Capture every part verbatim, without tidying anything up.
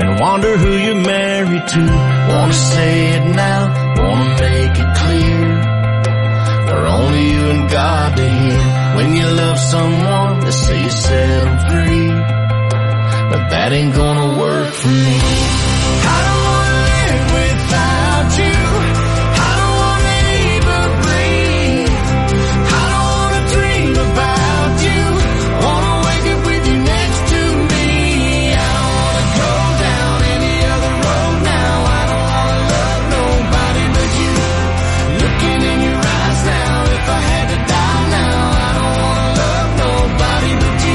and wonder who you're married to. Wanna say it now, wanna make it clear, for only you and God to hear. When you love someone, they say you set them free, but that ain't gonna work for me. I don't wanna live without you. I don't wanna even breathe. I don't wanna dream about you. Wanna wake up with you next to me. I don't wanna go down any other road now. I don't wanna love nobody but you. Looking in your eyes now, if I had to die now, I don't wanna love nobody but you.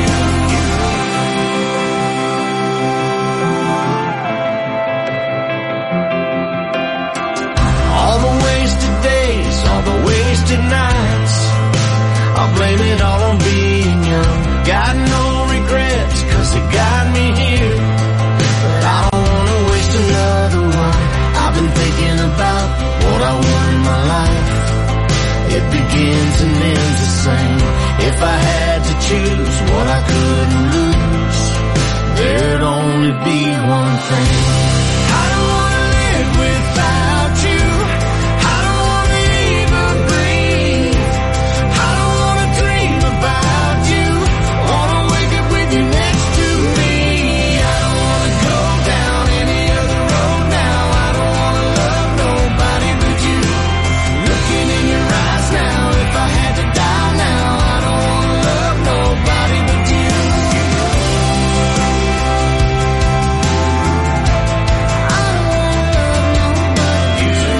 All the wasted days, all the wasted nights, I'll blame it all on being young. Got no regrets, cause it got me here, but I don't wanna waste another one. I've been thinking about what I want in my life. It begins and ends the same. If I had to choose what I couldn't lose, there'd only be one thing. I don't wanna live without you. I don't wanna even breathe. I don't wanna dream about you. Wanna wake up with you next to me. I don't wanna go down any other road now. I don't wanna love nobody but you. Looking in your eyes now, if I had to die now, I don't wanna love nobody but you. I don't wanna love nobody but you.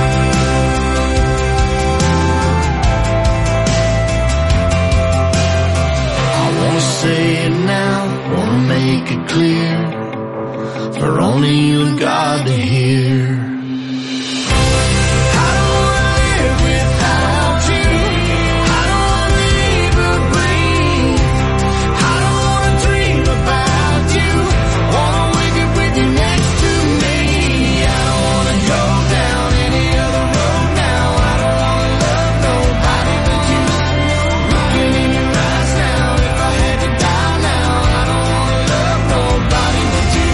I wanna say it now, wanna make it clear, for only you and God to hear. I don't wanna live without you. I don't wanna even breathe. I don't wanna dream about you. Wanna wake up with you next to me. I don't wanna go down any other road now. I don't wanna love nobody but you. Looking in your eyes now, if I had to die now, I don't wanna love nobody but you.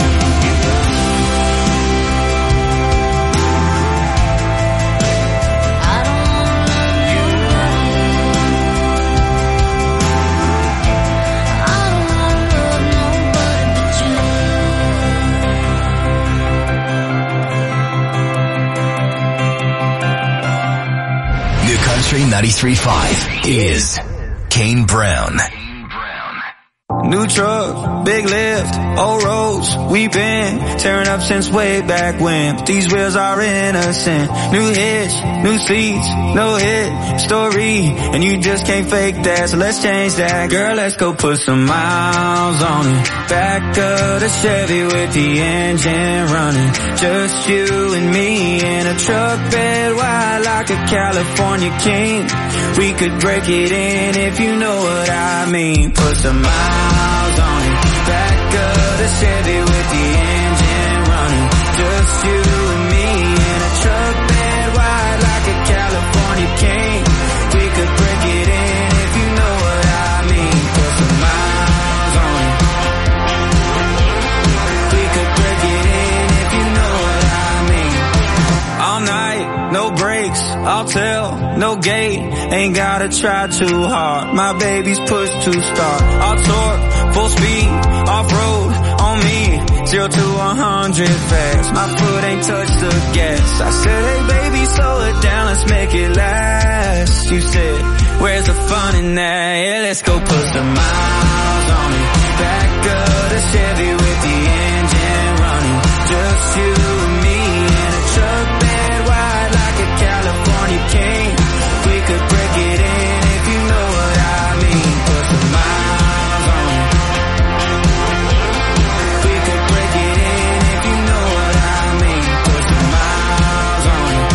I don't wanna love you. I don't wanna love nobody but you. New Country ninety-three point five is Kane Brown. New truck, big lift, old roads, we been tearing up since way back when. But these wheels are innocent. New hitch, new seats, no hit story, and you just can't fake that, so let's change that. Girl, let's go put some miles on it. Back of the Chevy with the engine running. Just you and me in a truck bed wide like a California king. We could break it in if you know what I mean. Put some miles on it. Back of the Chevy with the engine running. Just you and me in a truck bed wide like a California king. We could break it in if you know what I mean. Put some miles on it. We could break it in if you know what I mean. All night, no brakes, I'll tell, no gate. Ain't gotta try too hard. My baby's push to start. I'll torque, full speed, off-road, on me. Zero to a hundred fast. My foot ain't touched the gas. I said, hey baby, slow it down, let's make it last. You said, where's the fun in that? Yeah, let's go put some miles on it. Back of the Chevy with the engine running. Just you and me in a truck bed wide like a California king. We could break it in if you know what I mean. Put some miles on it. We could break it in if you know what I mean. Put some miles on it.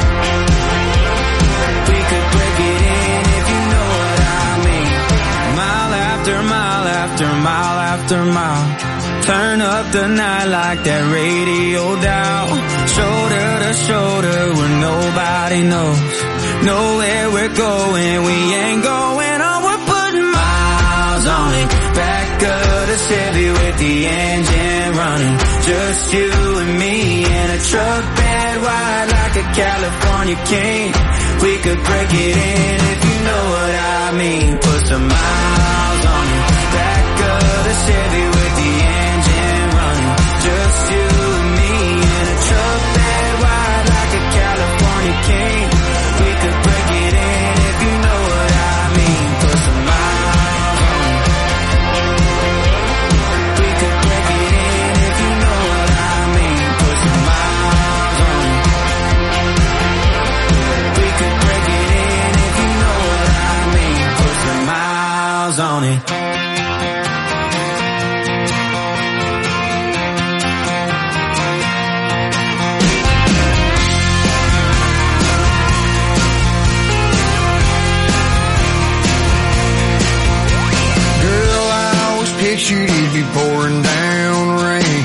We could break it in if you know what I mean. Mile after mile after mile after mile. Turn up the night like that radio dial. Shoulder to shoulder where nobody knows. Nowhere we're going, we ain't going on. We're putting miles on it. Back of the Chevy with the engine running. Just just you and me in a truck bed wide like a California king. We could break it in if you know what I mean. Put some miles on it, back of the Chevy with the engine running. Just you and me in a truck bed wide like a California king. We could break it in if you know what I mean. Put some miles on it. We could break it in if you know what I mean. Put some miles on it. We could break it in if you know what I mean. Put some miles on it. Pictured it'd be pouring down rain,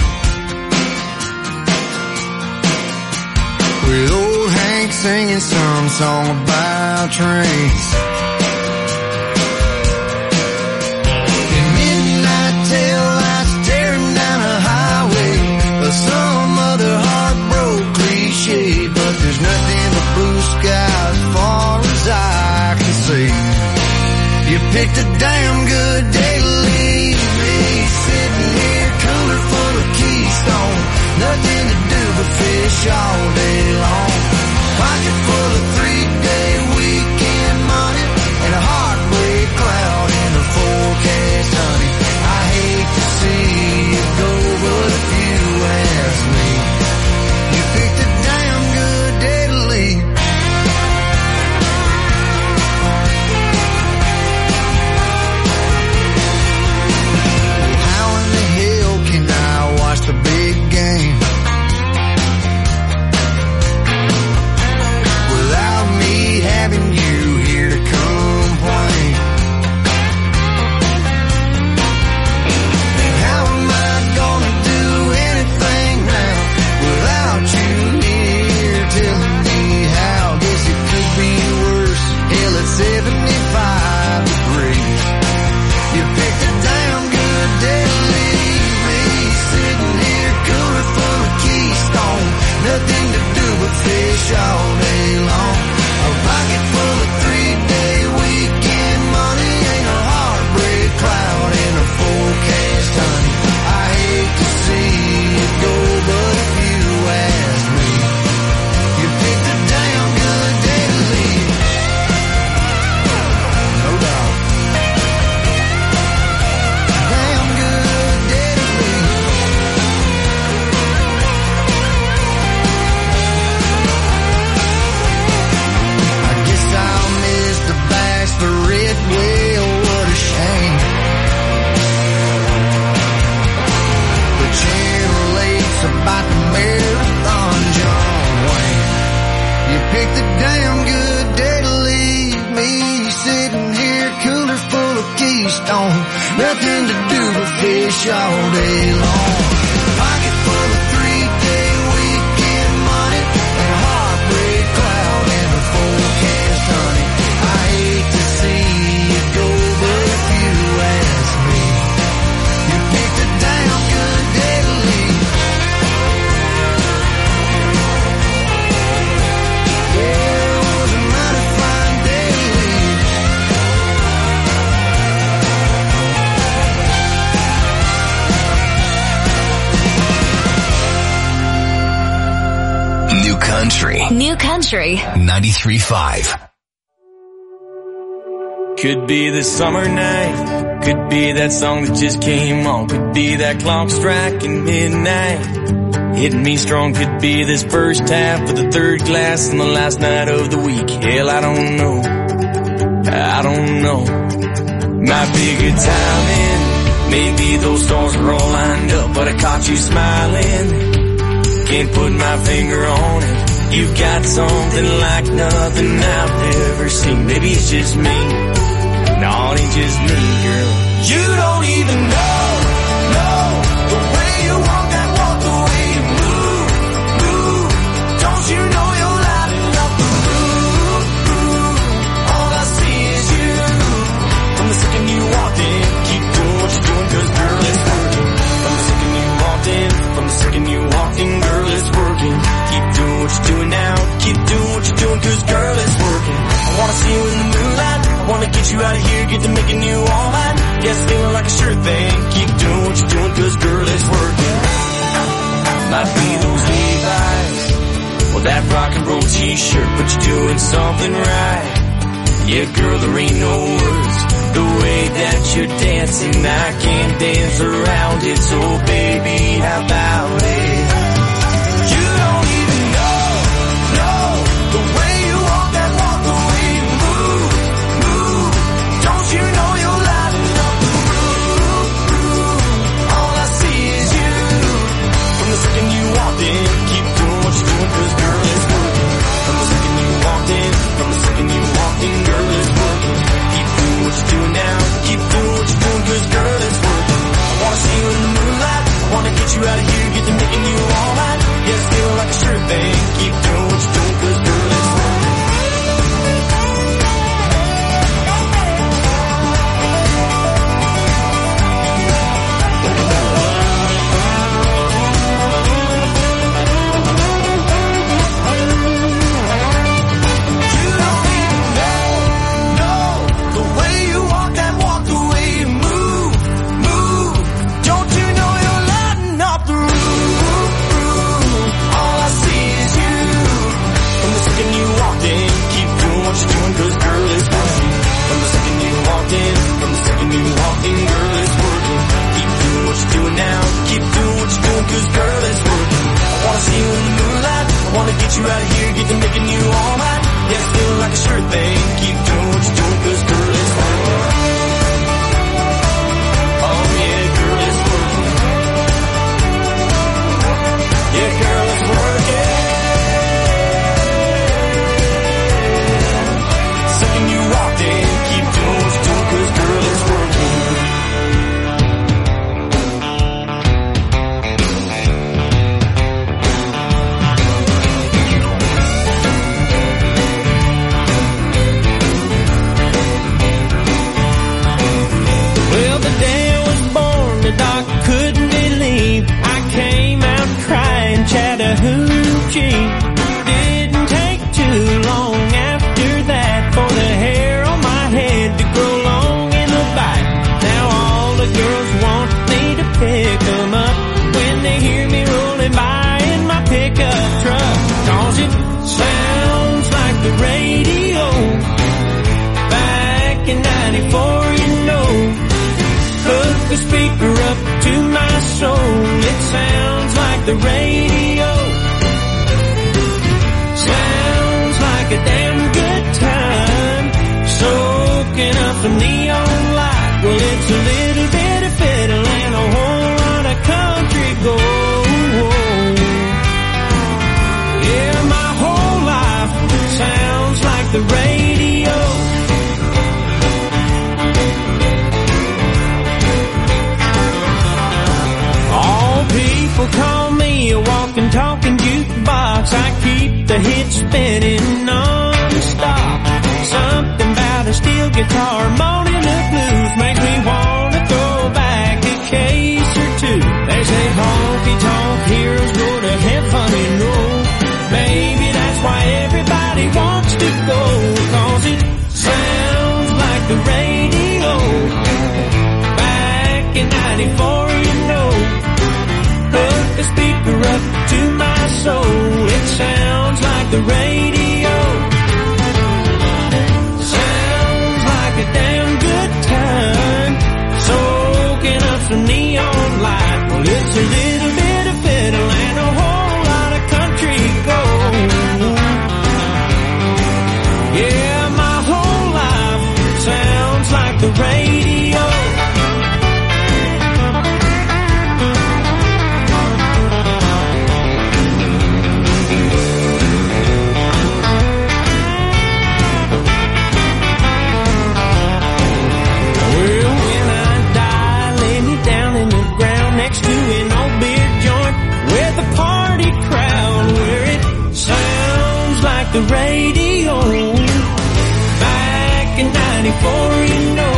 with old Hank singing some song about trains. In midnight tail lights staring down a highway, or some other heartbroken cliche, but there's nothing but blue sky as far as I can see. You picked a damn good day to leave me, sitting here, cooler full of Keystone, nothing to do but fish all day long. Pocket full of three-day weekend money, and a heartbreak cloud in the forecast, honey. I hate to see you go, but if you ask me, you picked a damn good day to leave. The big game without me having you here to complain. And how am I gonna do anything now without you here telling me how? Guess it could be worse. Hell, it's seventy-five degrees. You picked a damn good day to leave me, sitting here, cooler full of Keystone, nothing to do but fish all day long. A pocket full of three-day weekend money, ain't a heartbreak cloud in a forecast, honey. I hate to see you go, but if you ask me, you picked a damn good day to leave. No doubt. Damn good day to leave. I guess I'll miss the bass, the red whale, what a shame. The channel relates about the marathon, John Wayne. You picked a damn good day to leave me, sitting here, cooler full of Keystone, nothing to do but fish all day long. Pocket full of three-day weekend money, and a heartbreak cloud in the forecast, honey. I hate to see you go, but if you ask me, you picked a damn good day to leave. Yeah, it was a mighty fine day to leave. New Country New Country ninety-three point five. Could be the summer night, could be that song that just came on, could be that clock striking midnight, hitting me strong, could be this first half of the third glass on the last night of the week. Hell, I don't know, I don't know. Might be good timing, maybe those stars were all lined up, but I caught you smiling, can't put my finger on it. You've got something like nothing I've ever seen. Maybe it's just me. No, it ain't just me, girl. You don't even know, know the way you walk that walk, the way you move, move. Don't you know you're lighting up the room, room. All I see is you. From the second you walked in, keep doing what you're doing, 'cause girl, it's working. From the second you walked in, from the second second you walked in, girl, it's working. Keep doing what you're doing now, keep doing what you're doing, cause girl, it's working. I wanna see you in the moonlight, I wanna get you out of here, get to making you all mine. Yes, feeling like a sure thing, keep doing what you're doing, cause girl, it's working. Might be those Levi's, well, that rock and roll t-shirt, but you're doing something right. Yeah, girl, there ain't no words. The way that you're dancing, I can't dance around it. So baby, how about it? You don't even know, know the way you walk that walk, the way you move, move. Don't you know you're lighting up the room, room. All I see is you. From the second you walked in, keep doing what you're doing, cause girl, it's working. From the second you walked in, from the second you walked in, girl, it's working. Keep doing what you're doing now, keep doing what you're doing, cause girl, it's working. I wanna see you in the moonlight, I wanna get you out of here, get to making you all mine. Yes, feeling like a sure thing, keep doing what you're doing, cause girl, it's working. Get you out of here, get to making you all mine. Yeah, feeling like a sure thing. Keep doing what you're doing, cause girl, it's working. Oh yeah, girl, it's working. Yeah, girl, it's working. Second you walked in, keep doing what you're doing, cause girl, it's working. Couldn't believe I came out crying Chattahoochee. Didn't take too long after that for the hair on my head to grow long in the back. Now all the girls want me to pick them up when they hear me rolling by in my pickup truck. Cause it sounds like the radio back in ninety-four, you know. Hook the speaker up to my soul, it sounds like the radio. Sounds like a damn good time, soaking up some neon light. Well, it's a little bit of fiddle and a whole lot of country gold. Yeah, my whole life sounds like the radio. People call me a walking, talking jukebox. I keep the hits spinning non-stop. Something about a steel guitar, moaning the blues, makes me wanna throw back a case or two. They say honky-tonk heroes go to heaven and roll. Maybe that's why everybody wants to go, cause it sounds like the radio. Back in ninety-four, you know. Hook the speaker up to my soul, it sounds like the radio. Sounds like a damn good time, soaking up some neon light. Well, it's a little bit of fiddle and a whole lot of country gold. Yeah, my whole life sounds like the radio. The radio back in ninety-four, you know.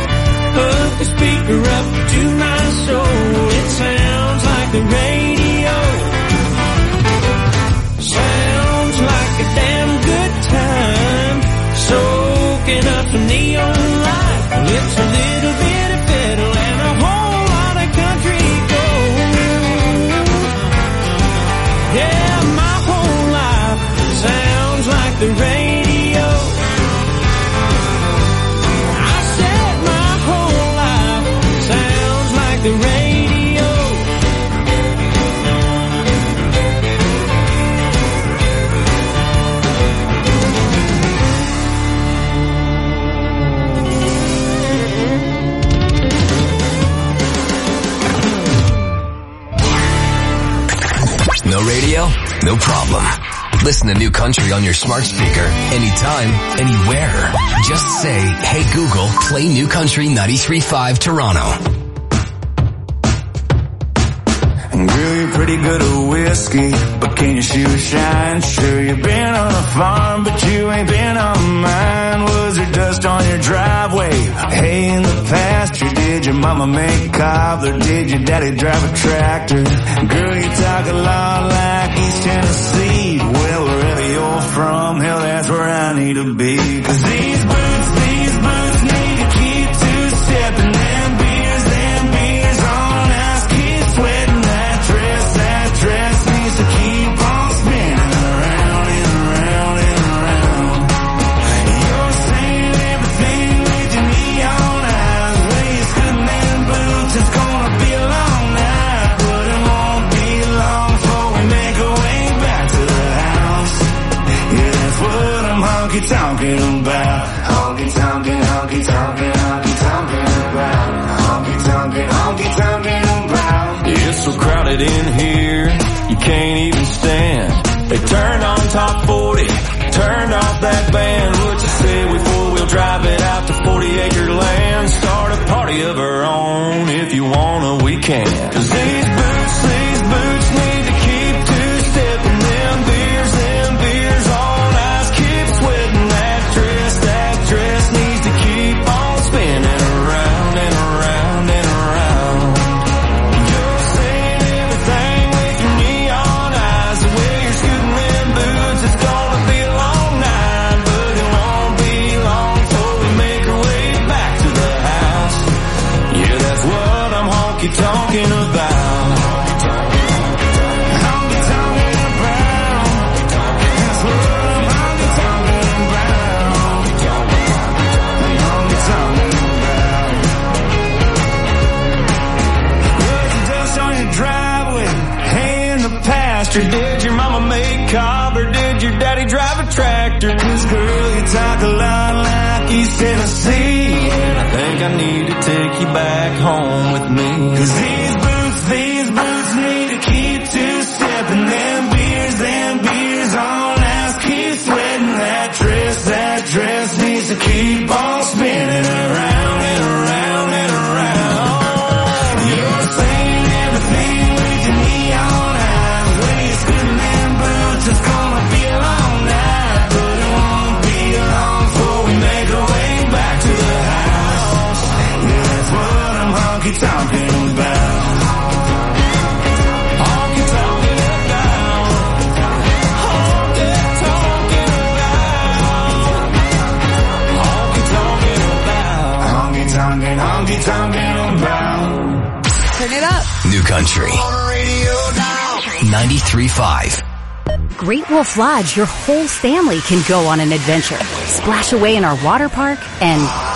Hook the speaker up to my soul, it sounds like the radio. the radio. I said my whole life sounds like the radio. No radio? No problem. Listen to New Country on your smart speaker anytime, anywhere. Just say, hey Google, play New Country ninety-three point five Toronto. Girl, you're pretty good at whiskey, but can you shoot a shine? Sure, you've been on a farm, but you ain't been on mine. Was there dust on your driveway? Hey, in the pasture, did your mama make cobbler? Did your daddy drive a tractor? Girl, you talk a lot like East Tennessee. Well, wherever you're from, hell, that's where I need to be. Cause these boots, these boots need to keep two-stepping. Them beers, them beers on ice, keep sweating. Dress needs to keep on spinning around and around and around. You're saying everything with your neon eyes. Well, you're scooting them boots, it's gonna be a long night. But it won't be long before we make our way back to the house. Yeah, that's what I'm honky-tonking about. Honky-tonking, honky-tonking, honky-tonking about. Honky-tonking, honky-tonking about. It's so crowded in here, you can't even stand. They turned on top forty, turned off that band. What you say we four-wheel drive it out to forty acre land? Start a party of our own, if you wanna we can. Cause these boots, these boots need to keep two-stepping. Them beers, them beers on ice, keep sweating. That dress, that dress needs to keep on spinning around and around and around. You're saying everything with your neon eyes. The way you're scooting them boots, it's gonna be a long night. But it won't be long before we make our way back to the house. Yeah, that's what I'm honky-tonking about. Honky-tonking about. That's what I'm honky-tonking about. Honky-tonking about. Was the dust on your driveway? Hay in the pasture. Did your mama make cob or did your daddy drive a tractor? Cause girl, you talk a lot like East Tennessee. And I think I need to take you back home with me. Cause these boots, these boots need to keep two-stepping. Them beers, them beers on ice, keep sweating. That dress, that dress needs to keep on spinning around and around and around. You're saying everything with your neon eyes. When you're scooting them boots, it's gonna be a long night. But it won't be long before we make our way back to the house. Yeah, that's what I'm honky-tonking about. Honky-tonking about. Honky-tonking about. Honky-tonking about. Honky-tonking, honky-tonking about. Turn it up. New Country ninety-three point five. Great Wolf Lodge, your whole family can go on an adventure. Splash away in our water park and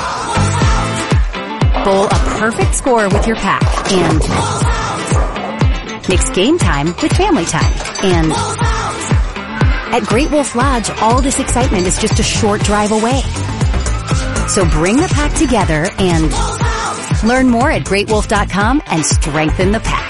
bowl a perfect score with your pack and mix game time with family time. And at Great Wolf Lodge, all this excitement is just a short drive away. So bring the pack together and learn more at great wolf dot com and strengthen the pack.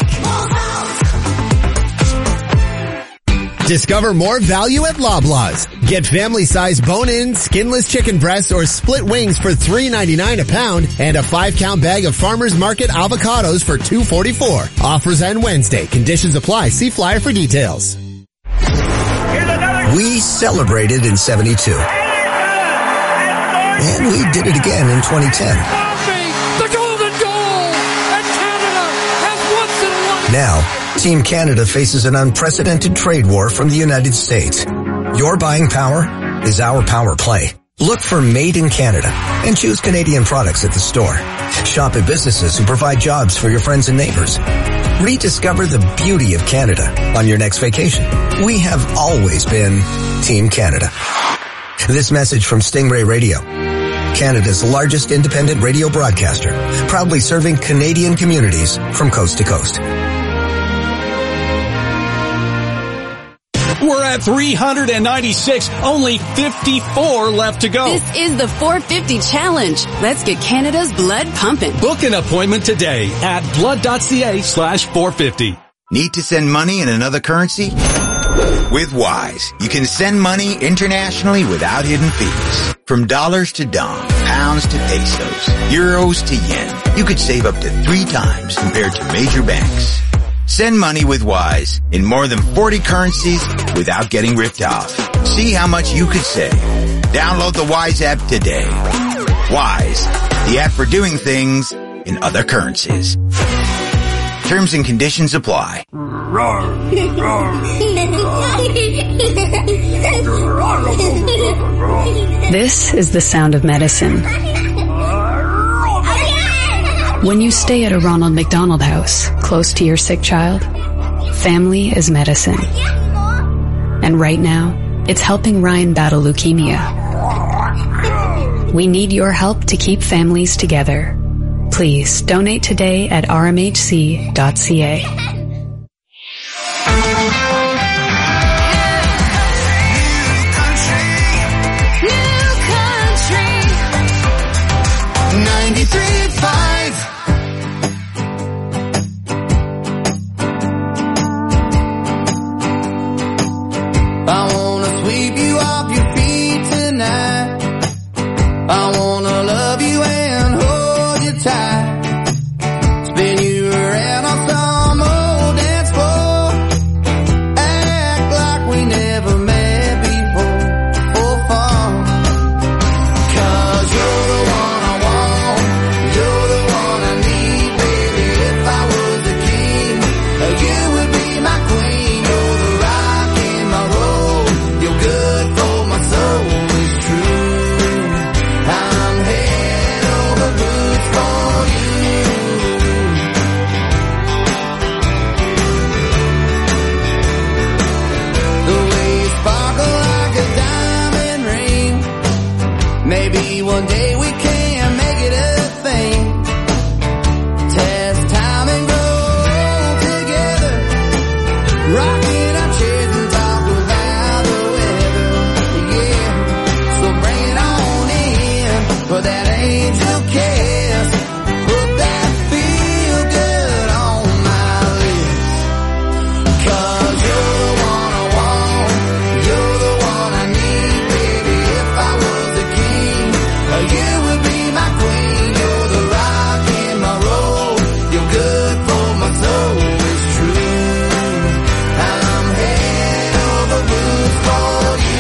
Discover more value at Loblaws. Get family-size bone-in, skinless chicken breasts or split wings for three ninety-nine a pound and a five-count bag of Farmer's Market avocados for two forty-four. Offers end Wednesday. Conditions apply. See flyer for details. We celebrated in seventy-two. And we did it again in twenty ten. The golden goal! And Canada has once in a lifetime. Now, Team Canada faces an unprecedented trade war from the United States. Your buying power is our power play. Look for Made in Canada and choose Canadian products at the store. Shop at businesses who provide jobs for your friends and neighbors. Rediscover the beauty of Canada on your next vacation. We have always been Team Canada. This message from Stingray Radio, Canada's largest independent radio broadcaster, proudly serving Canadian communities from coast to coast. We're at three hundred ninety-six, only fifty-four left to go. This is the four fifty Challenge. Let's get Canada's blood pumping. Book an appointment today at blood.ca slash 450. Need to send money in another currency? With Wise, you can send money internationally without hidden fees. From dollars to dong, pounds to pesos, euros to yen, you could save up to three times compared to major banks. Send money with Wise in more than forty currencies without getting ripped off. See how much you could save. Download the Wise app today. Wise, the app for doing things in other currencies. Terms and conditions apply. This is the sound of medicine. When you stay at a Ronald McDonald House, close to your sick child, family is medicine. And right now, it's helping Ryan battle leukemia. We need your help to keep families together. Please donate today at r m h c dot c a. ninety-three five I wanna sweep you off your feet tonight. I wanna love you and hold you tight. Spin you around on some old dance floor. Act like we never met before. For fun. Cause you're the one I want. You're the one I need, baby. If I was a king, you would be my queen. You're the rock in my road. You're good for my soul. It's true. I'm head over boots for you. The way you sparkle like a diamond ring. Maybe one day we can make it a thing. Test time and go together. Rocking our chairs and talk about the weather. Yeah, so bring it on in for that angel kiss. Put that feel good on my lips. Cause you're the one I want. You're the one I need, baby. If I was a king, you would be my queen. You're the rock in my road. You're good for my soul. It's true. I'm head over boots for you.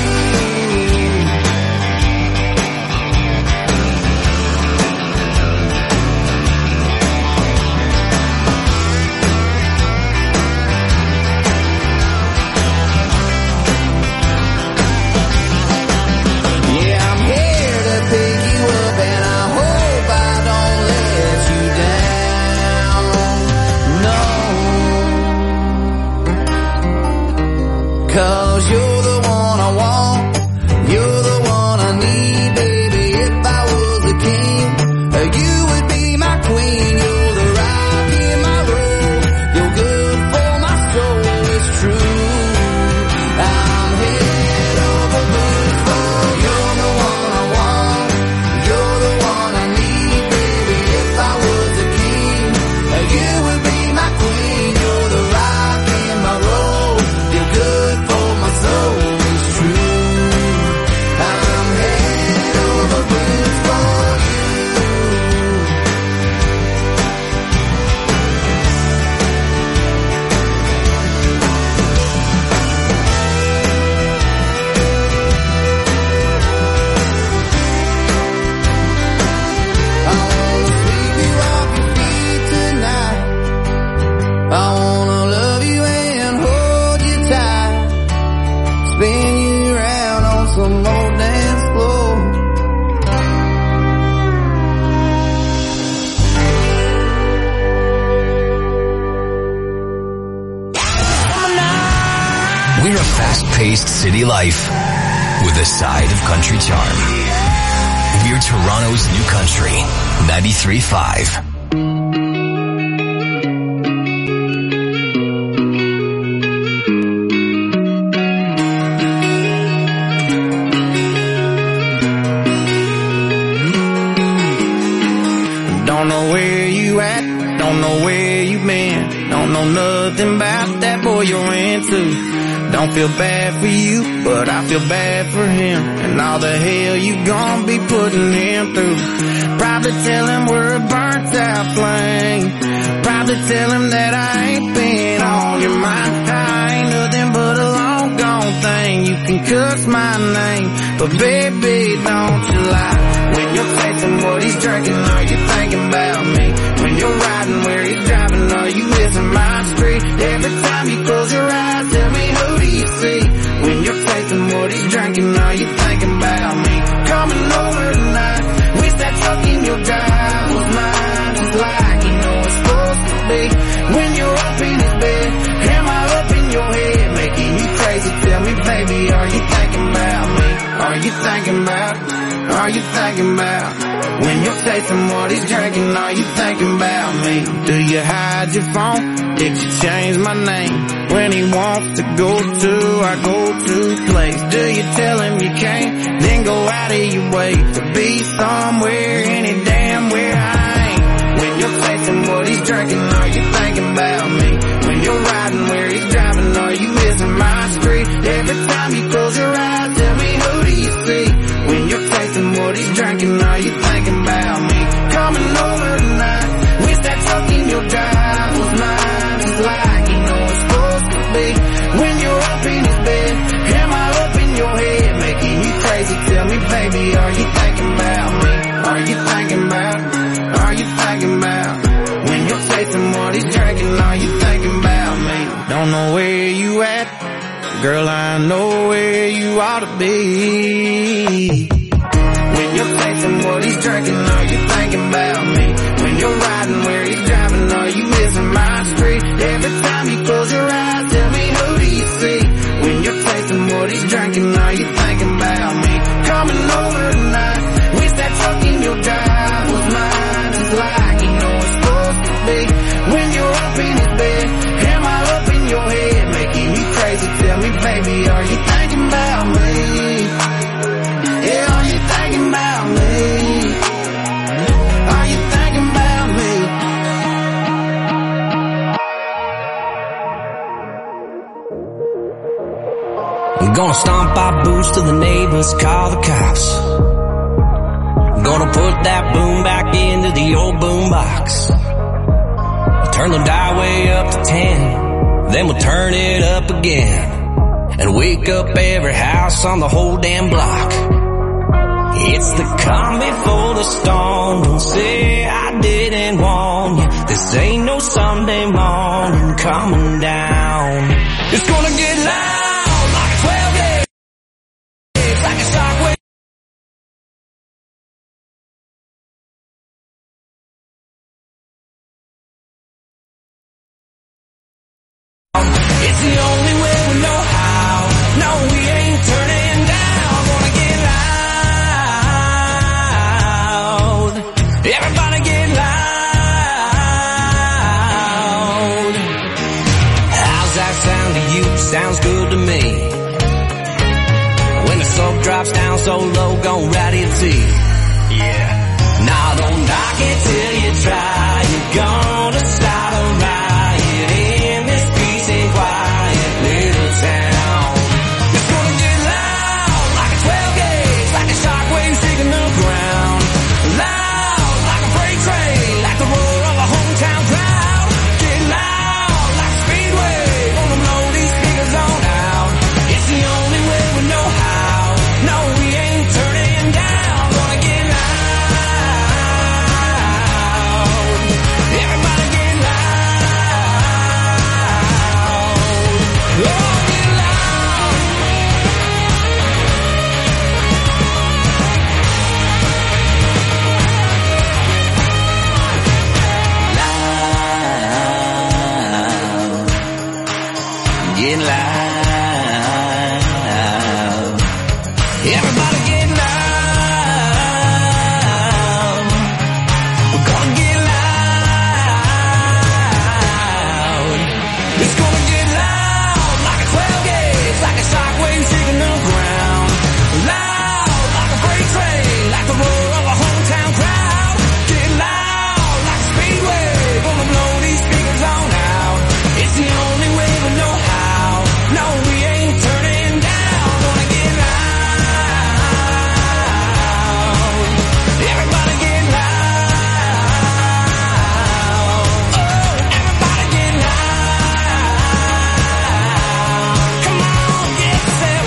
Yeah, I'm here to pick you up, and I hope I don't let you down. No. Cause you're the one I want. You're the one I need, baby. If I was a king, you would be my queen. You're the rock in my road. You're good for my soul. It's true. I'm head over boots for you. You're the one I want. You're the one I need, baby. If I was a king, you would be my queen. You're the rock in my road. You're good for my soul. It's true. I'm head over boots for you. I wanna sweep you off your feet tonight. I wanna love you and hold you tight. Spin you around on some old dance floor. We're a fast-paced city life. with a side of country charm. We're Toronto's new country, ninety-three point five. Don't know where you at, don't know where you been, don't know nothing about that boy you're into. Don't feel bad for you, but I feel bad for him, and all the hell you gon' be putting him through. Probably tell him we're a burnt out flame, probably tell him that I ain't been on your mind. I ain't nothing but a long gone thing, you can cuss my name, but baby don't you lie. When you're tasting what he's drinking, are you thinking about me? When you're riding where he's driving, are you missing my street? Every time you close your eyes, tell me who do you see? When you're tasting what he's drinking, are you thinking about me? Coming over tonight, wish that truck in your drive was mine, just like you know it's supposed to be. When you're up in his bed, am I up in your head, making you crazy? Tell me, baby, are you thinking about me? Are you thinking about? Are you thinking about? When you're tasting what he's drinking, are you thinking about me? Do you hide your phone? Did you change my name? When he wants to go to our go-to place, do you tell him you can't? Then go out of your way to be somewhere, any damn where I ain't. When you're tasting what he's drinking, are you thinking about me? When you're riding where he's driving, are you missing my street? Every time you close your eyes, tell me who do you see? When you're tasting what he's drinking, are you thinking about me? Coming over tonight, wish that truck in your drive was mine, just like you know it's supposed to be. When you're up in his bed, am I up in your head, making you crazy? Tell me, baby, are you thinking about me? Are you thinking about? Are you thinking about? When you're tasting what he's drinking, are you thinking about me? Don't know where you at, girl, I know where you ought to be. When you're tasting what he's drinking, are you thinking about me? When you're riding where he's driving, are you missing my street? Every time you close your eyes, tell me who do you see? When you're tasting what he's drinking, are you thinking about me? Coming over tonight, wish that truck in your drive was mine, just like you know it's supposed to be. When you're up in his bed, am I up in your head, making you crazy? Tell me, baby, are you thinking about me? Yeah, are you thinking about me? Are you thinking about me? I'm gonna stomp our boots till the neighbors call the cops. Gonna put that boom back into the old boom box. Turn the dial way up to ten, then we'll turn it up again, and wake up every house on the whole damn block. It's the calm before the storm, don't say I didn't warn you. This ain't no Sunday morning coming down. It's gonna get loud like a twelve gauge, like a shockwave. It's the only way we know how. No, we ain't turning down. Gonna get loud. Everybody get loud. How's that sound to you? Sounds good to me. When the smoke drops down so low, gon' rattle your teeth. Yeah. Now don't knock it till you try. You're gonna start a riot in this peace and quiet little town. It's gonna get loud like a twelve gauge, like a shockwave shaking the ground. Loud like a freight train, like the roar of a hometown crowd. Get loud like a speedway, gonna blow these speakers on out. It's the only way we know how. No, we ain't turning down. Gonna get loud. Everybody get loud. Oh, get loud. Loud. Get loud. Everybody get loud. We're gonna get loud. It's gonna get loud like a twelve gauge, like a shockwave shaking the ground. Loud like a freight train, like the roar of a hometown crowd. Get loud like a speedway, gonna blow these speakers on out. It's the only way we know how. No, we ain't turning down. Gonna get loud. Everybody get loud. Oh, everybody get loud. Come on, get yourself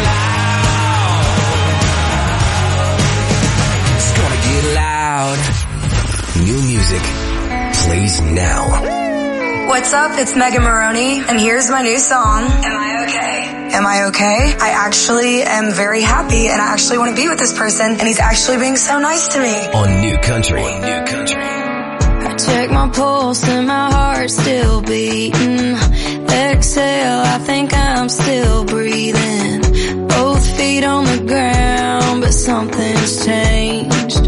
loud. It's gonna get loud. New music plays now. What's up? It's Megan Maroney, and here's my new song, Am I Okay? Am I okay? I actually am very happy, and I actually want to be with this person, and he's actually being so nice to me. On New Country. New Country. I check my pulse and my heart's still beating. Exhale, I think I'm still breathing. Both feet on the ground, but something's changed.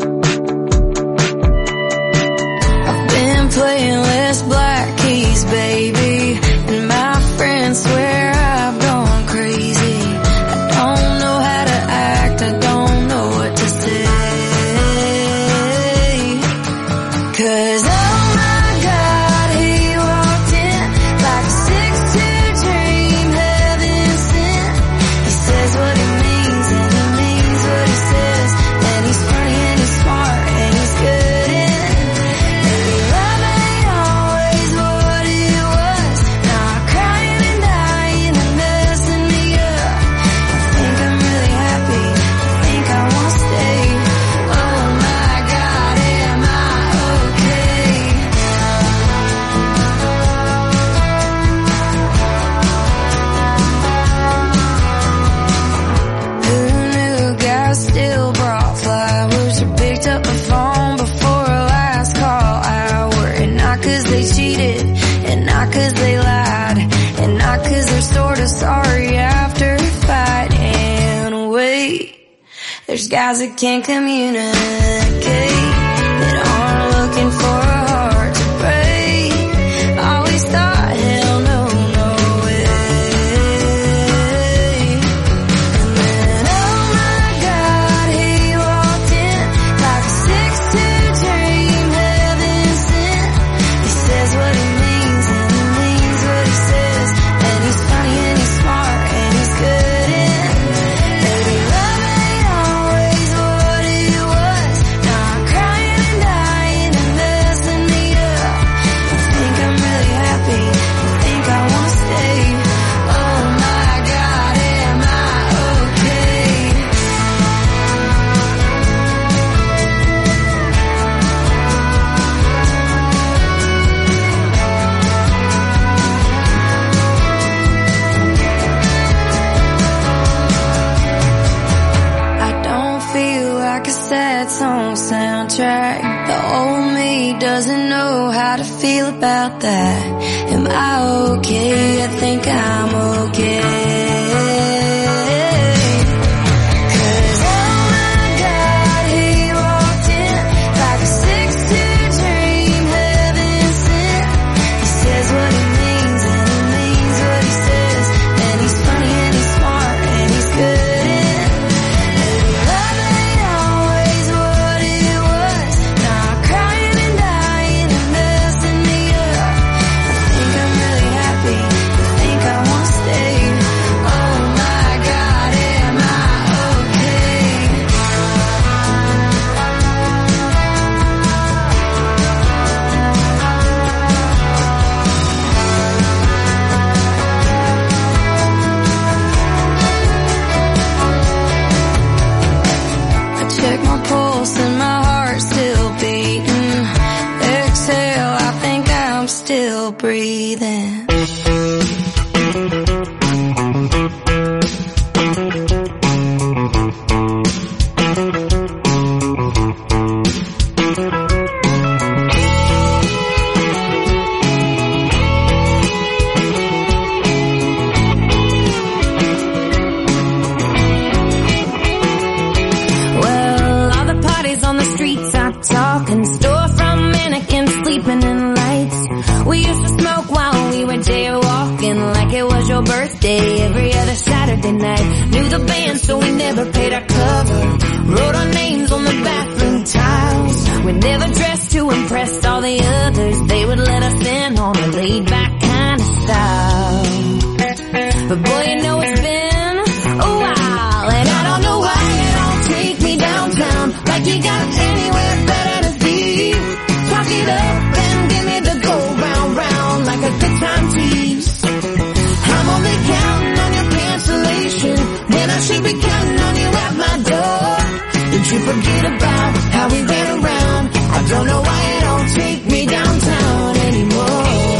I've been playing less black keys, baby, and my friends swear I've gone crazy. I don't know how to act, I don't know what to say. 'Cause oh my God, he walked in like a six two dream, heaven sent. He says what he means and he means what he says, and he's funny and he's smart and he's good in it. And love ain't always what it was. Now I'm crying and dying and messing me up. I think I'm really happy, I think I want to stay. Oh my God, am I okay? Who knew guys still brought flowers or picked up the phone before a last call hour? And not 'cause they cheated, and not 'cause they lied, and not 'cause they're sort of sorry after a fight. And wait, there's guys that can't communicate, that aren't looking for a heart to break. Always thought, hell no, no way. And then, oh my God, he walked in like a six two dream, heaven sent. He says what he means and he means what he says, and he's funny and he's smart and he's good in it. Baby, love ain't always what it was. Now I'm crying and dying and messing me up. I think I'm really happy, I think I want to stay. Oh my God, am I okay? I don't feel like a sad song soundtrack. The old me doesn't know how to feel about that. Am I okay? I think I'm okay. 'Cause oh my God, he walked in like a six two dream, heaven sent. He says what he means and he means what he says, and he's funny and he's smart and he's good in it. And love ain't always what it was. Now I'm crying and dying and messing me up. I think I'm really happy, I think I want to stay. Oh my God, am I okay? I check my pulse and my heart's still beating. Exhale, I think I'm still breathing. birthday every other Saturday night. Knew the band, so we never paid our cover. Wrote our names on the bathroom tiles. We never dressed to impress all the others. They would let us in on a laid-back kind of style. But boy, you know it's been a while, and I don't know why you don't take me downtown like you got anywhere better to be. Talk it up and give me the go round round like a good time tease. I'm only counting on your cancellation when I should be counting on you at my door. Did you forget about how we ran around? I don't know why you don't take me downtown anymore.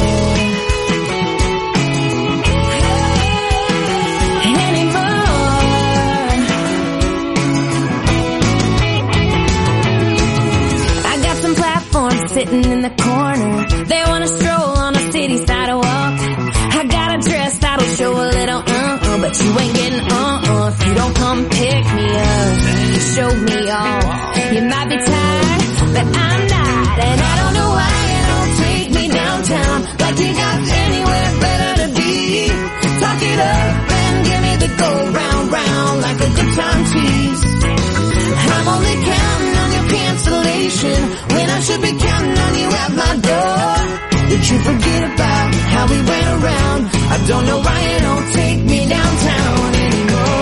Sitting in the corner, they wanna stroll on a city sidewalk. I got a dress that'll show a little uh-uh, but you ain't getting uh-uh if you don't come pick me up. You showed me all. You might be tired, but I'm not, and I don't know why you don't take me downtown like you got anywhere better to be. Talk it up and give me the go round round like a good time tease. I'm only counting on your cancellation when I should be counting on you at my door. Did you forget about how we ran around? I don't know why you don't take me downtown anymore.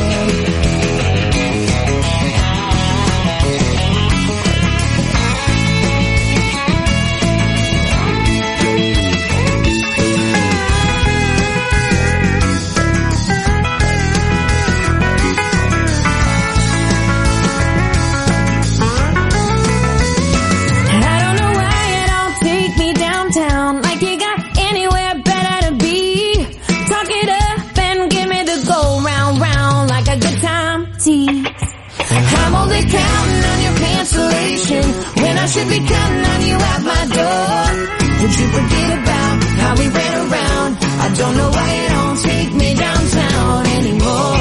I'm only counting on your cancellation when I should be counting on you at my door. Would you forget about how we ran around? I don't know why you don't take me downtown anymore.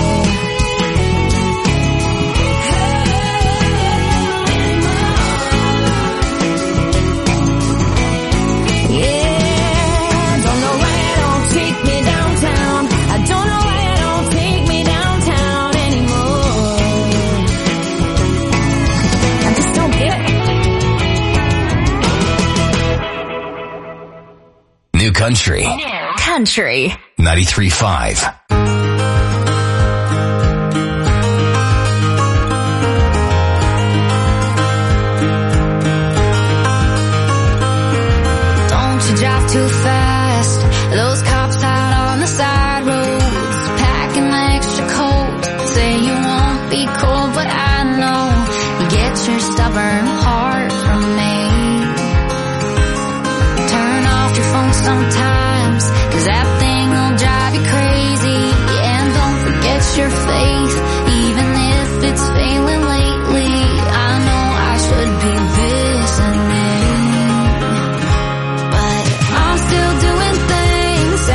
New Country. New Country. ninety-three point five. Don't you drive too fast. Those cops out on the side roads, packing extra coat. Say you won't be cold, but I know you get your stubborn heart from me. Turn off your phone sometimes, cause that thing will drive you crazy. Yeah, and don't forget your faith, even if it's failing lately. I know I should be listening, but I'm still doing things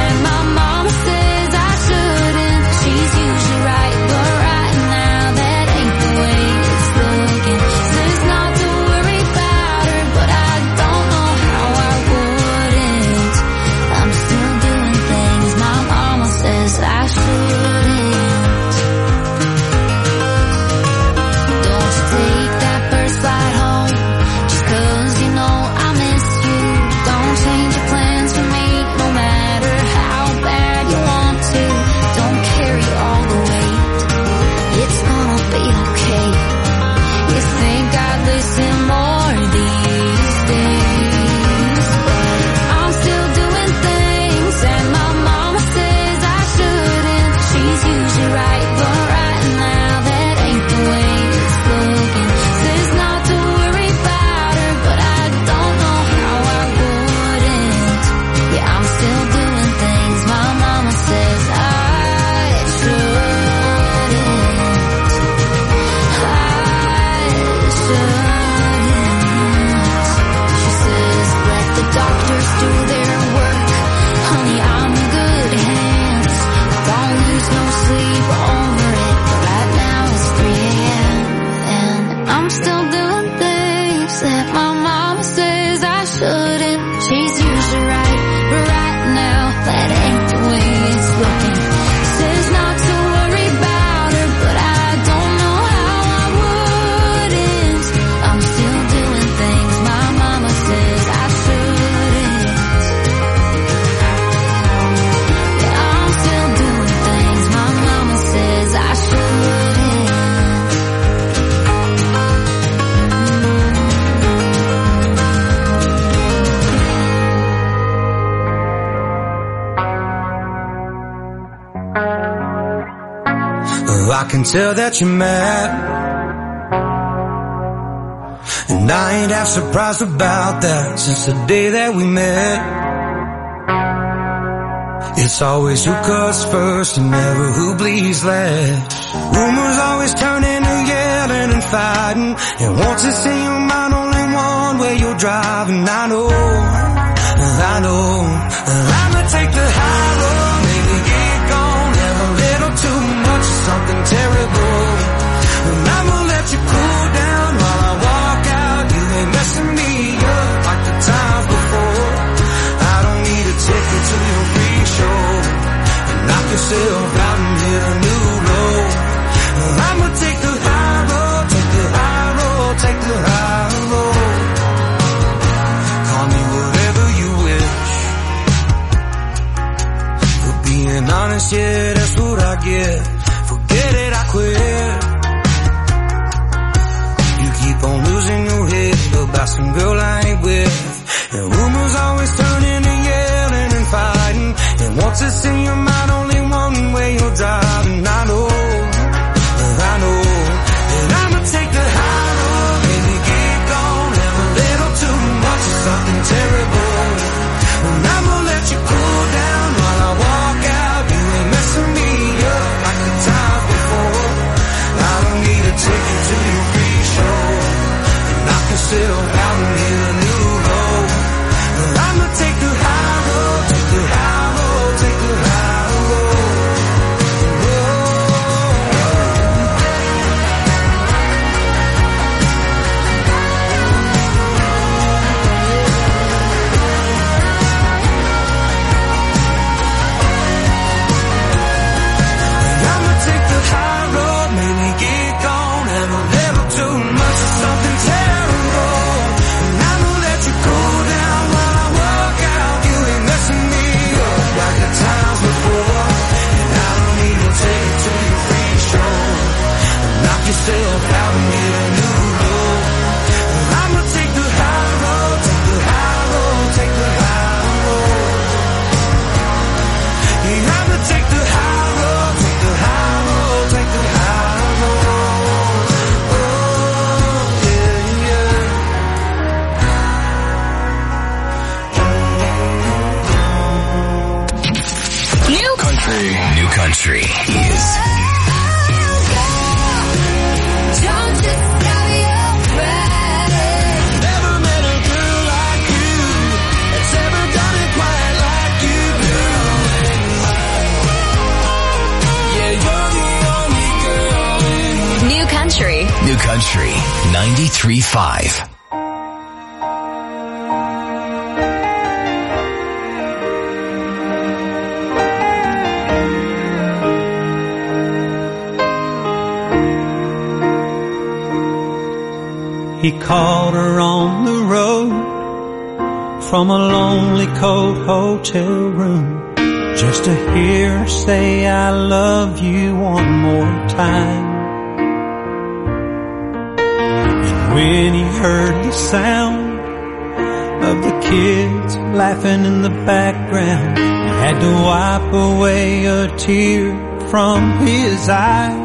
I can tell that you're mad, and I ain't half surprised about that since the day that we met. It's always who cuts first and never who bleeds last. Rumors always turn into yelling and fighting, and once it's in your mind only one way you're driving. I know, I know, I'ma take the high road, maybe get gone, have a little too much of something terrible, and I'ma let you cool down while I walk out. You ain't messing me up like the times before. I don't need a ticket to your free show, and knock yourself out and hit a new low. I'ma take the high road, take the high road, take the high road. Call me whatever you wish. For being honest, yeah, that's what I get. Forget it, I quit. You keep on losing your head about some girl I ain't with, and rumors always turn into yelling and fighting, and once it's in your mind only one way you're driving. I know, I know, and I'ma take the high road, maybe get gone, have a little too much of something terrible, and I'ma let you cool down while I walk out. You ain't messing me up like the times before. I don't need a ticket to your free show, and knock yourself out and hit a new low. I'ma take the high road, take the high road, take the high road. I'ma take the high road, maybe get gone, have a little too much of something terrible, and I'ma let you cool down while I walk out. You ain't messing me up like the times before, and I don't need to take it to your free show, and knock yourself out and hit a new low. I'ma take the high road, take the high road, take the high road. Yeah, I'ma take the high road, take the high road, take the high road. Oh, yeah, yeah. New country. New country is Never met a girl like you that's ever done it quite like you do. Yeah, you're the only girl in New country. New country ninety-three point five. He called her on the road from a lonely cold hotel room just to hear her say I love you one more time. And when he heard the sound of the kids laughing in the background, he had to wipe away a tear from his eye.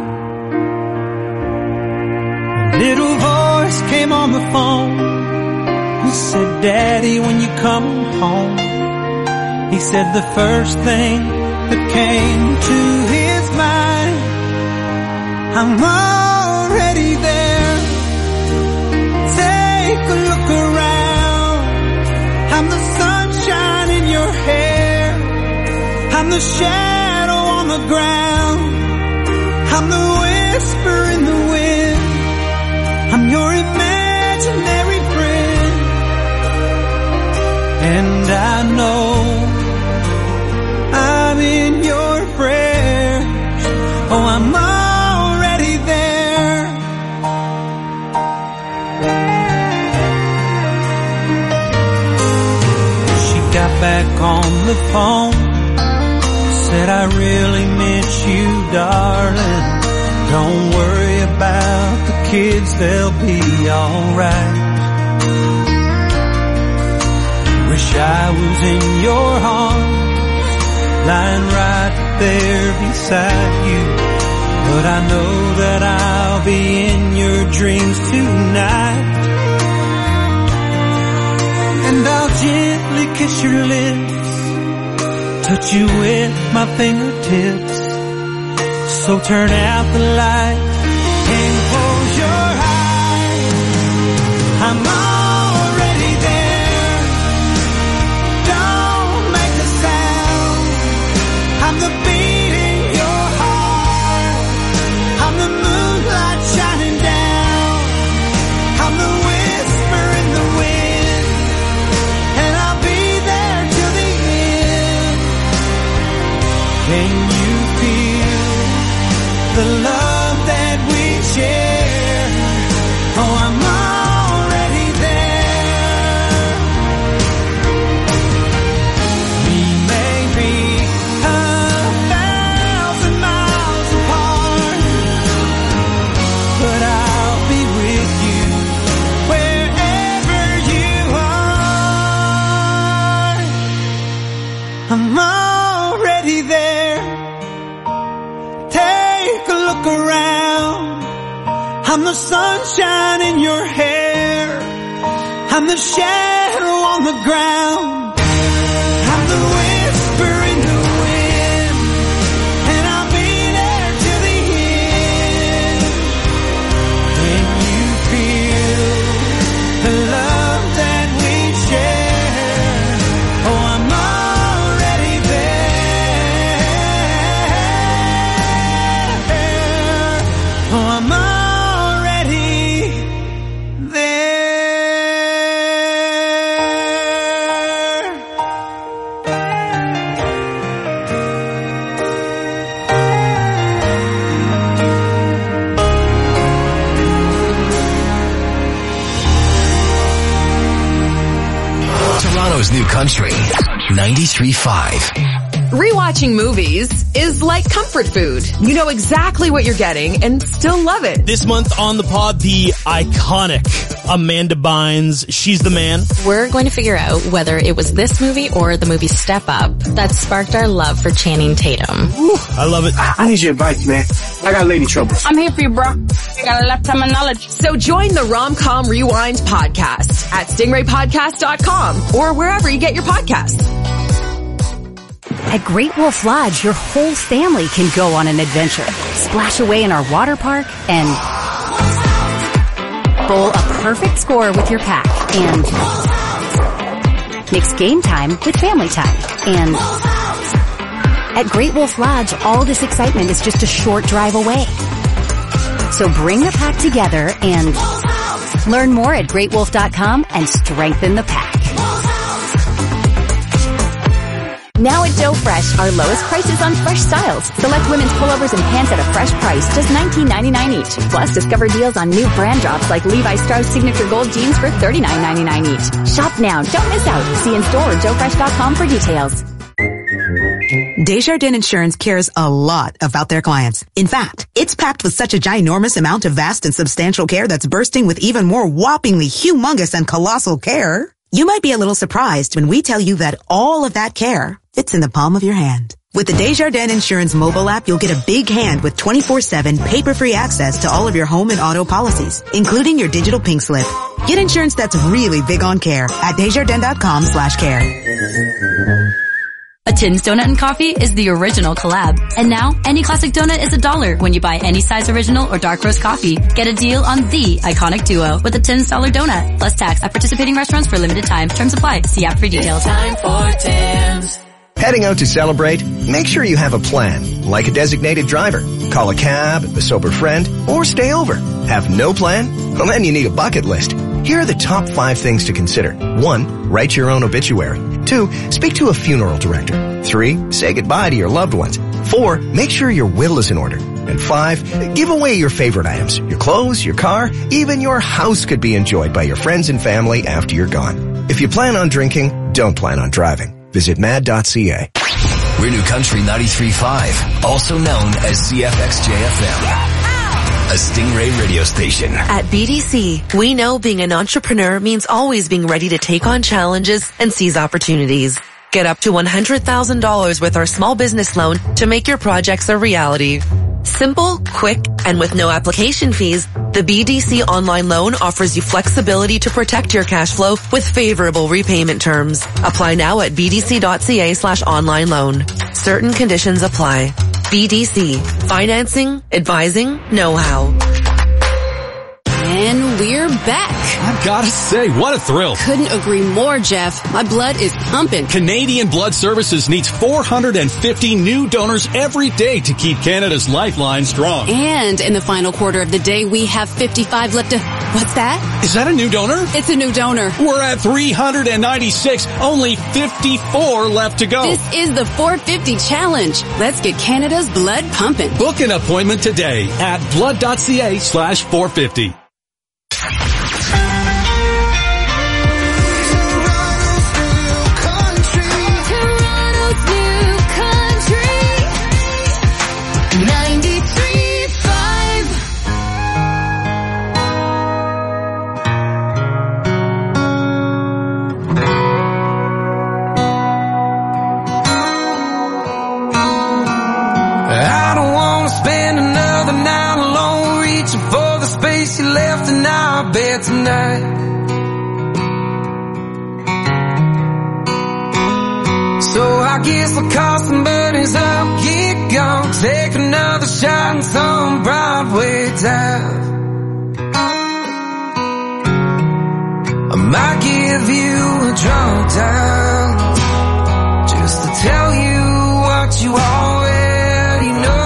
A little voice came on the phone. He said, Daddy, when you come home. He said the first thing that came to his mind, I'm already there. Take a look around. I'm the sunshine in your hair. I'm the shadow on the ground. I'm the whisper in the wind. I'm your imaginary friend. And I know I'm in your prayers. Oh, I'm already there. She got back on the phone, said I really miss you, darling. Don't worry about the kids, they'll be alright. Wish I was in your arms, lying right there beside you, but I know that I'll be in your dreams tonight. And I'll gently kiss your lips, touch you with my fingertips. So turn out the light and close your eyes. I'm already there. Don't make a sound. I'm the beat in your heart. I'm the moonlight shining down. I'm the whisper in the wind, and I'll be there till the end. Can you feel the love that we share? Oh, I'm already there. We may be a thousand miles apart, but I'll be with you wherever you are. I'm already there. Take a look around. I'm the sunshine in your hair. I'm the shadow on the ground. I'm the whisper in the wind, and I'll be there till the end. Can you feel the love that we share? Oh, I'm already there. Oh, I'm already there. Toronto's new country, ninety-three point five. Rewatching movies is like comfort food. You know exactly what you're getting and still love it. This month on the pod, the iconic Amanda Bynes. She's the man. We're going to figure out whether it was this movie or the movie Step Up that sparked our love for Channing Tatum. Woo, I love it. I need your advice, man. I got lady trouble. I'm here for you, bro. I got a lifetime of knowledge. So join the Rom-Com Rewind podcast at stingray podcast dot com or wherever you get your podcasts. At Great Wolf Lodge, your whole family can go on an adventure. Splash away in our water park and bowl a perfect score with your pack and mix game time with family time. And at Great Wolf Lodge, all this excitement is just a short drive away. So bring the pack together and learn more at great wolf dot com and strengthen the pack. Now at Doe Fresh, our lowest prices on fresh styles. Select women's pullovers and pants at a fresh price, just nineteen ninety-nine each. Plus, discover deals on new brand drops like Levi Strauss Signature Gold Jeans for thirty-nine ninety-nine each. Shop now, don't miss out. See in store or doe fresh dot com for details. Desjardins Insurance cares a lot about their clients. In fact, it's packed with such a ginormous amount of vast and substantial care that's bursting with even more whoppingly humongous and colossal care. You might be a little surprised when we tell you that all of that care fits in the palm of your hand. With the Desjardins Insurance mobile app, you'll get a big hand with twenty-four seven paper-free access to all of your home and auto policies, including your digital pink slip. Get insurance that's really big on care at desjardins dot com slash care. A Tim's Donut and Coffee is the original collab. And now, any classic donut is a dollar when you buy any size original or dark roast coffee. Get a deal on the iconic duo with a Tim's Dollar Donut, plus tax at participating restaurants for limited time. Terms apply. See app for details. Time for Tim's. Heading out to celebrate? Make sure you have a plan, like a designated driver. Call a cab, a sober friend, or stay over. Have no plan? Well, then you need a bucket list. Here are the top five things to consider. One, write your own obituary. Two, speak to a funeral director. Three, say goodbye to your loved ones. Four, make sure your will is in order. And five, give away your favorite items. Your clothes, your car, even your house could be enjoyed by your friends and family after you're gone. If you plan on drinking, don't plan on driving. Visit mad dot c a. We're New Country ninety-three point five, also known as C F X J F M. A Stingray radio station. At B D C, we know being an entrepreneur means always being ready to take on challenges and seize opportunities. Get up to one hundred thousand dollars with our small business loan to make your projects a reality. Simple, quick, and with no application fees, the B D C online loan offers you flexibility to protect your cash flow with favorable repayment terms. Apply now at bdc.ca slash online loan. Certain conditions apply. B D C. Financing, advising, know-how. And we're back. I've got to say, what a thrill. Couldn't agree more, Jeff. My blood is pumping. Canadian Blood Services needs four hundred fifty new donors every day to keep Canada's lifeline strong. And in the final quarter of the day, we have fifty-five left to... What's that? Is that a new donor? It's a new donor. We're at three hundred ninety-six, only fifty-four left to go. This is the four fifty challenge. Let's get Canada's blood pumping. Book an appointment today at blood.ca slash 450. You left in our bed tonight. So I guess I'll call some buddies up, get gone, take another shot in some Broadway dive. I might give you a drunk dial just to tell you what you already know.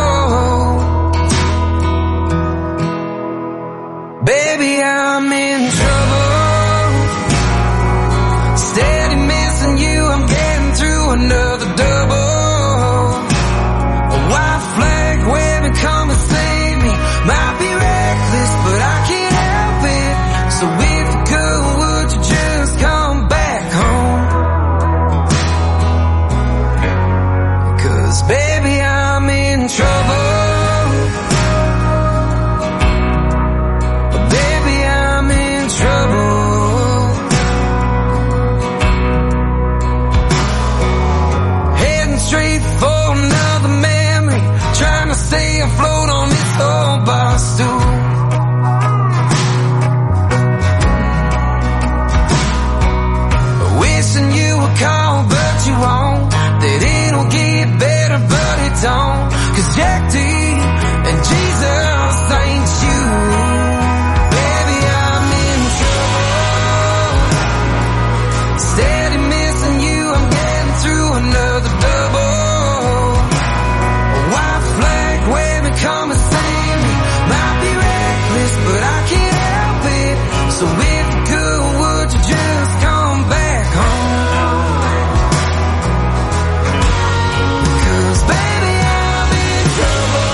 Baby, I'm in trouble. Steady missing you, I'm getting through another double. A white flag waving, come and save me. Might be reckless, but I can't help it. So if you could, would you just come back home? 'Cause baby, I'm in trouble. Stay afloat on this old bar stool. Wishing you would call, but you won't. That it'll get better, but it don't. 'Cause Jack D and Jesus ain't you. Baby, I'm in trouble. Steady missing you, I'm getting through another double. Come and save me. Might be reckless, but I can't help it. So if you could, would you just come back home? 'Cause baby, I'm in trouble.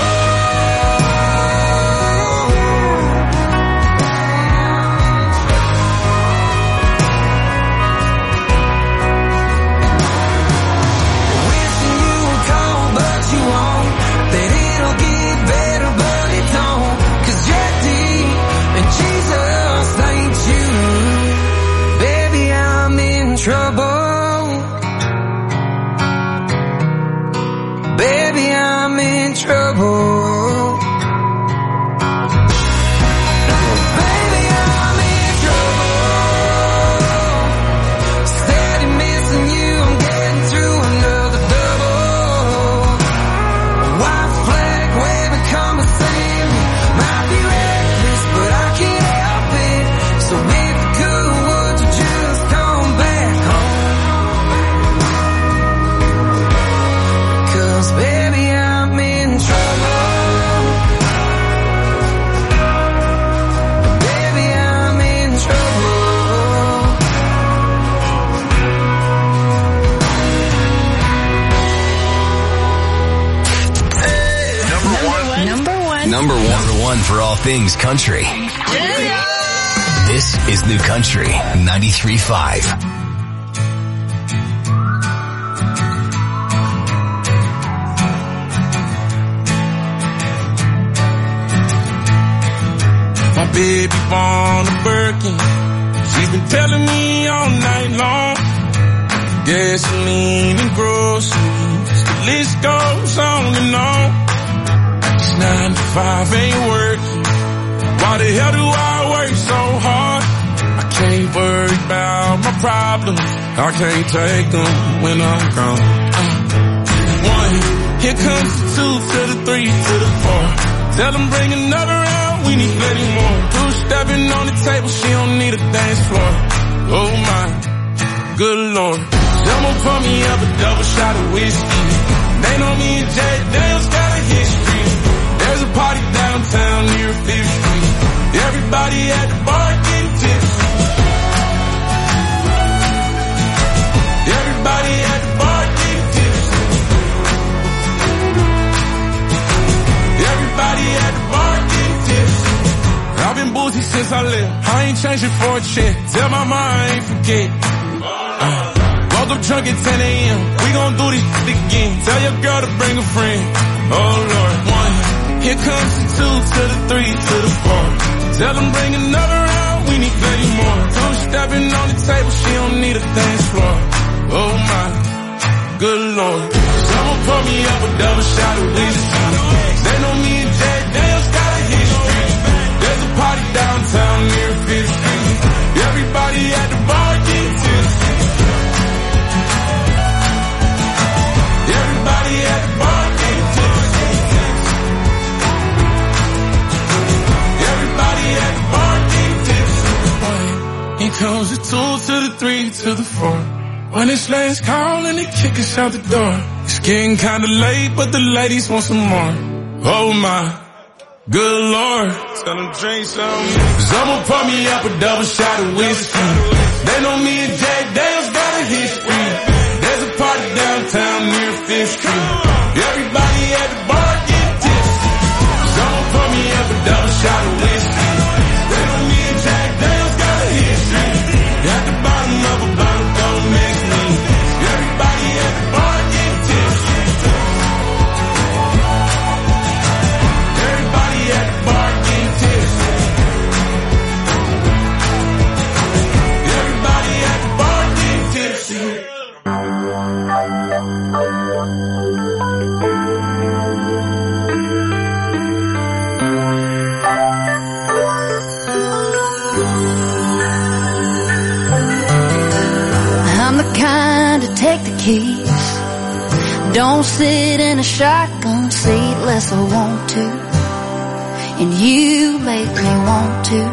Wishing you would call, but you won't. That it'll get better, but it don't. 'Cause Jack D and Jesus ain't you. Baby, I'm in trouble. Baby, I'm in trouble. Baby, I'm in trouble. Steady missing you, I'm getting through another double. White flag waving, come and save me. Might be reckless, but I can't help it. So if you could, would you just come back home? 'Cause baby, I'm in trouble. Baby, I'm in trouble. Number one. Number one. Number one. Number one for all things country. This is New Country ninety-three point five. My baby born a Birkin. She's been telling me all night long gasoline and groceries. The list goes on and on. This nine to five ain't working. Why the hell do I work so hard? I can't worry about my problems. I can't take them when I'm gone. Uh, one, here comes the two to the three to the four. Tell them bring another round, we need plenty more. Two stepping on the table, she don't need a dance floor. Oh my, good lord. Someone pour me up a double shot of whiskey. They know me and Jay Daniels got a history. There's a party downtown near Fifth Street. Everybody at the bar getting tipsy. Everybody at the bar getting tipsy. Everybody at the bar getting tipsy. I've been boozy since I left. I ain't changing for a check. Tell my mom I ain't forget. Uh, woke up drunk at ten a.m. We gon' do this shit again. Tell your girl to bring a friend. Oh Lord, one. Here comes the two to the three to the four. Tell them bring another round, we need plenty more. Two stepping on the table, she don't need a dance floor. Oh my, good lord. Someone pour me up a double shot of whiskey. They know me and Jay Daniels got a history. There's a party downtown near Fifth Street. Everybody at the bar getting tipsy. Everybody at the bar getting tipsy. Everybody at the bar getting tipsy. Here comes the two to the three to the four. When it's last call and they kick us out the door. It's getting kinda late, but the ladies want some more. Oh my, good lord. Tell them drink some. Someone pour me up a double shot of whiskey. They know me and Jay Daniels got a history. There's a party downtown near Fifth Street. Everybody at the bar getting tipsy. Someone pour me up a double shot of whiskey. They know me and Jay Daniels got a history. At the bottom of a bottle, don't mix me. Everybody at the bar getting tipsy. Everybody at the bar getting tipsy. Everybody at the bar getting tipsy. I'm the kind to take the keys. Don't sit in a shotgun seat unless I want to. And you make me want to.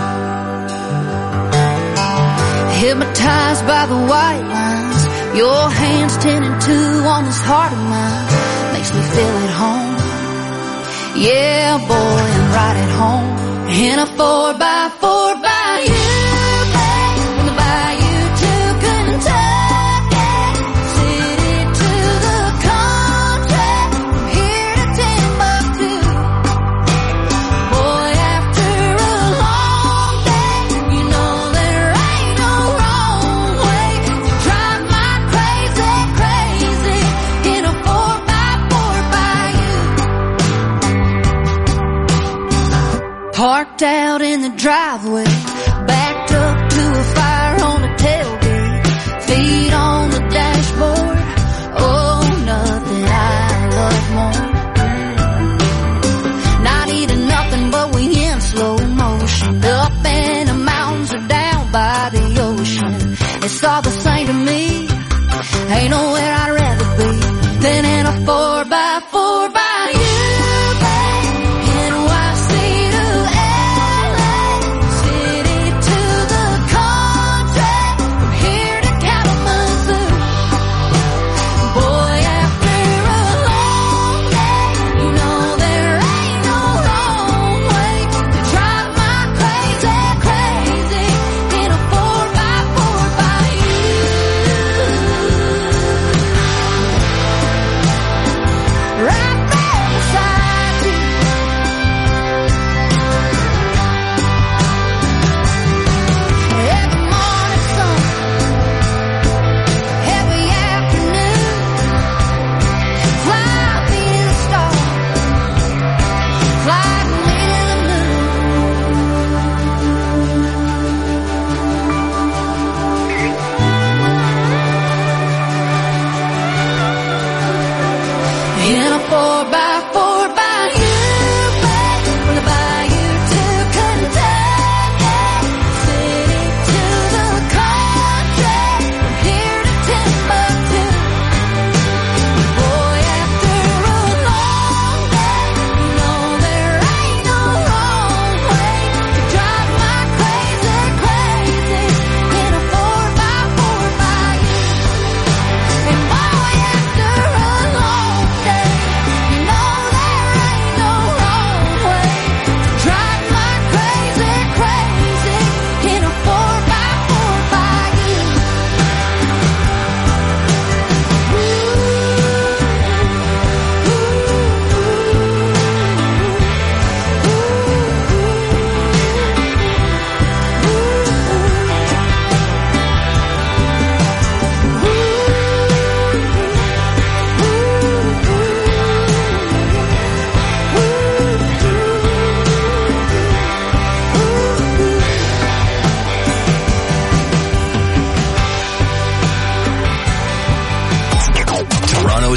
Hypnotized by the white lines. Your hands ten and two on this heart of mine. Makes me feel at home. Yeah, boy, I'm right at home. In a four by four by you. Parked out in the driveway, backed up to a fire on the tailgate, feet on the dashboard. Oh, nothing I love more. Not eating nothing, but we in slow motion. Up in the mountains or down by the ocean. It's all the same to me. Ain't nowhere I'd rather be than in a four by four by you. N Y C to L A, city to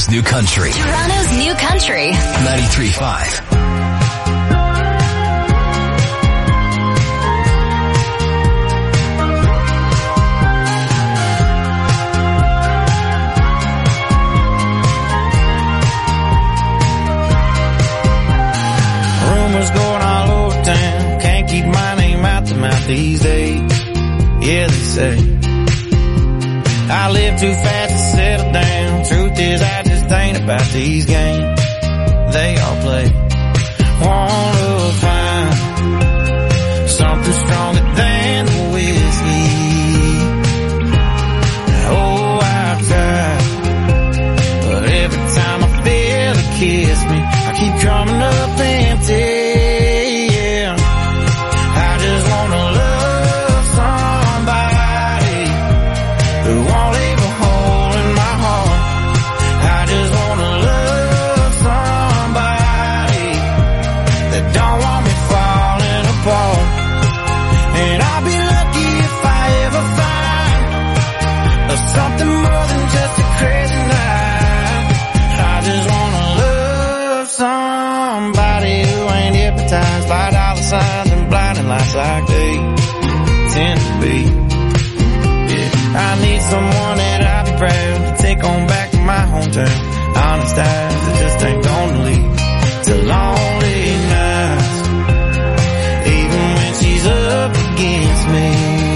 Toronto's new country. Toronto's new country. ninety-three point five. Rumors going all over town. Can't keep my name out the mouth these days. Yeah, they say I live too fast to settle down. Truth is, I just ain't about these games they all play. Wanna find something stronger than the whiskey. Oh, I've tried, but every time I feel it kiss me, I keep coming up empty. Yeah, I just wanna love somebody who won't leave a hole in my heart. I just wanna love somebody that don't want me falling apart. And I'll be lucky if I ever find something more than just a crazy night. I just wanna love somebody who ain't hypnotized by dollar signs and blinding lights like they tend to be. Yeah, I need someone that I'll be proud to take on back to my hometown. Honest eyes that just ain't gonna leave to lonely nights. Even when she's up against me,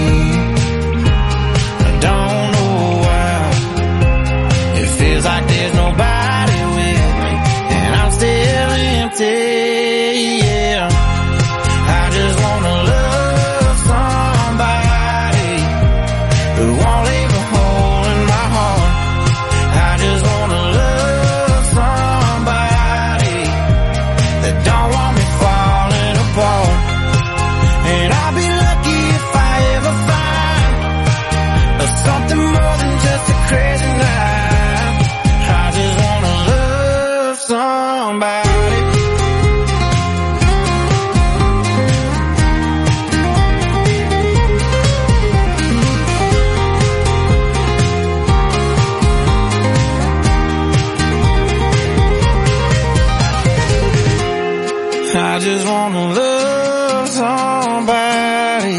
I don't know why. It feels like there's nobody with me, and I'm still empty. Yeah, I just wanna love somebody who won't leave a hole in my heart. I just wanna love somebody that don't want me falling apart. And I'll be lucky if I ever find something more than just a crazy night. I just wanna love somebody. I just wanna love somebody.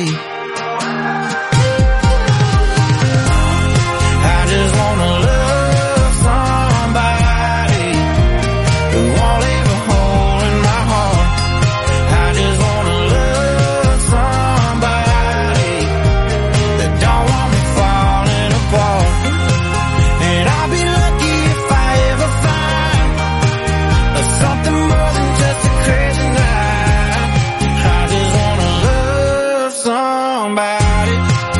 I just wanna love somebody who won't leave a hole in my heart. I just wanna love somebody that don't want me falling apart. And I'll be lucky if I ever find something more than just a crazy night. I just wanna love somebody.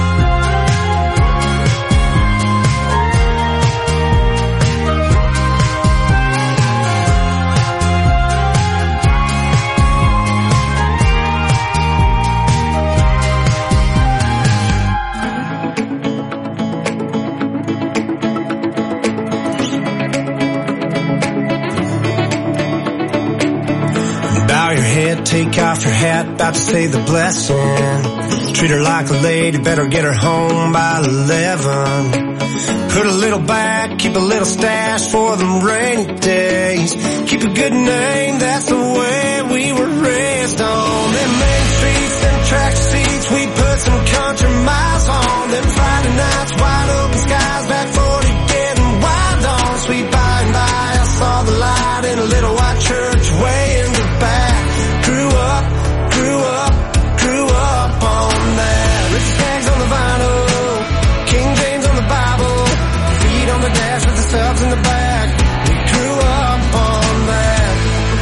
Bow your head, take off your hat, about to say the blessing. Treat her like a lady, better get her home by eleven. Put a little back, keep a little stash for them rainy days. Keep a good name, that's the way we were raised on. Them main streets, them track seats, we put some country miles on. Them Friday nights, wide open skies, back forty getting wild on. Sweet by and by, I saw the light in a little white church way in the back. Grew up, grew up, grew up on that. Rich tags on the vinyl, King James on the Bible, feet on the dash with the subs in the back. We grew up on that.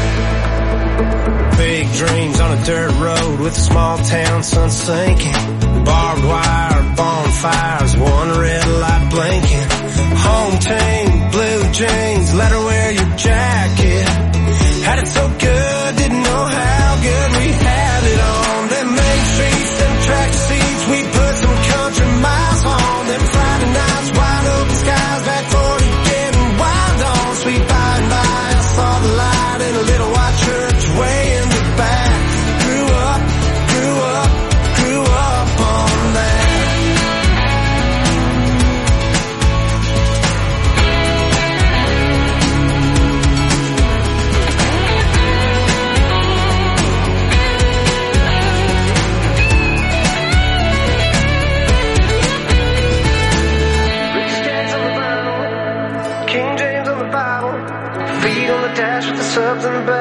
Big dreams on a dirt road with a small town sun sinking. Barbed wire, bonfires, one red light blinking. Home team, blue jeans, let her wear your jacket. Had it so good, didn't know how good we had it on. Them main streets, them track seats, we put some country miles on. Them Friday nights, wide open skies, back forty getting wild on. Sweet by and by, I saw the light in a little white church way in the back. Grew up, grew up, grew up on that.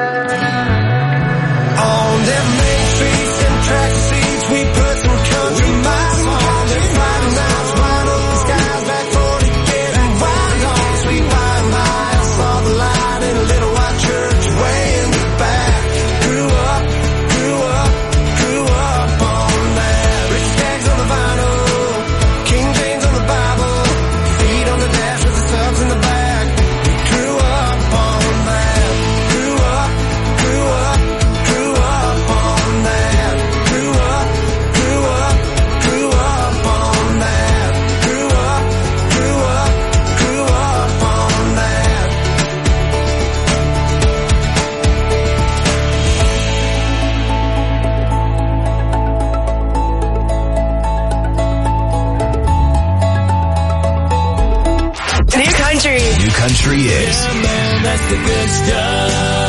On them main streets and track seats, we put some country miles on them Friday nights, wide open skies, back forty getting wild on sweet white miles. Saw the light in a little white church way in the back. Grew up, grew up, grew up on that. Rich tags on the vinyl, King James on the Bible, feet on the dash with the subs in the back. We grew up on that. Grew up, grew up, grew up on that. Grew up, grew up, grew up on that. Grew up, grew up, grew up on that. New country. New country is That's the good stuff.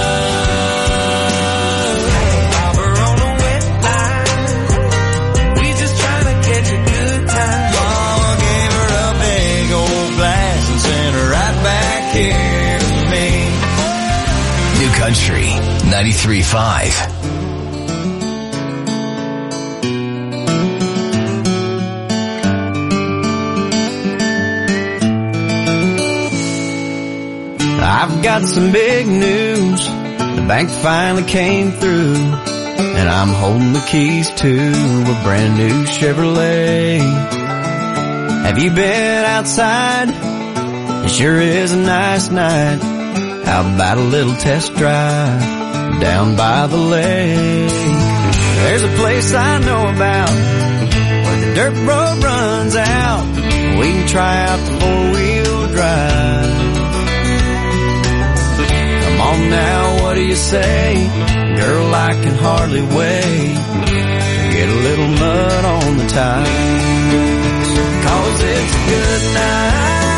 We're on a wet line. We just trying to catch a good time. Mama gave her a big old glass and sent her right back here to me. New Country ninety-three point five. I've got some big news. The bank finally came through, and I'm holding the keys to a brand new Chevrolet. Have you been outside? It sure is a nice night. How about a little test drive down by the lake? There's a place I know about where the dirt road runs out. We can try out the four-wheel drive. Come on now, what do you say? Girl, I can hardly wait to get a little mud on the tires. Cause it's a good night.